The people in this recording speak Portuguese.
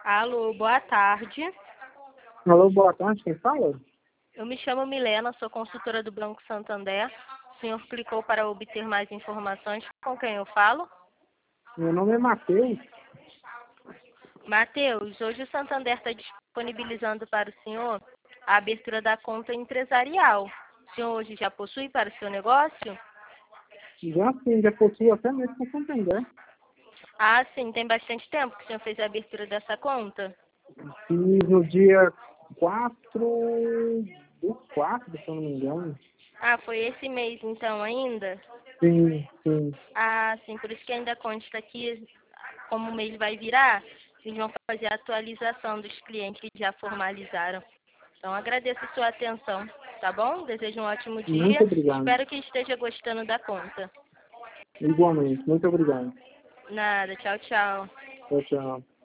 Alô, boa tarde. Alô, boa tarde, quem fala? Eu me chamo Milena, sou consultora do Banco Santander. O senhor clicou para obter mais informações. Com quem eu falo? Meu nome é Matheus. Matheus, hoje o Santander está disponibilizando para o senhor a abertura da conta empresarial. O senhor hoje já possui para o seu negócio? Já sim, já possuo até mesmo com Santander. Ah, sim, tem bastante tempo que o senhor fez a abertura dessa conta? Fiz no dia 4/4, se eu não me engano. Ah, foi esse mês então ainda? Sim, sim. Ah, sim, por isso que ainda consta aqui, como o mês vai virar, eles vão fazer a atualização dos clientes que já formalizaram. Então, agradeço a sua atenção, tá bom? Desejo um ótimo dia. Muito obrigado. Espero que esteja gostando da conta. Igualmente, muito obrigado. Nada, tchau, tchau. Tchau, tchau.